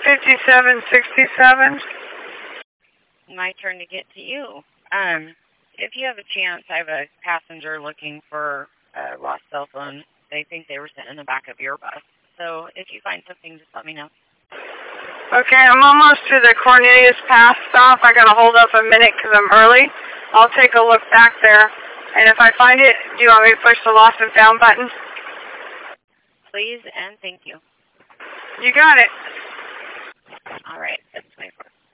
5767. My turn to get to you. If you have a chance, I have a passenger looking for a lost cell phone. They think they were sitting in the back of your bus. So if you find something, just let me know. Okay, I'm almost to the Cornelius Pass stop. I gotta hold up a minute because I'm early. I'll take a look back there. And if I find it, do you want me to push the lost and found button? Please and thank you. You got it. All right, that's my first.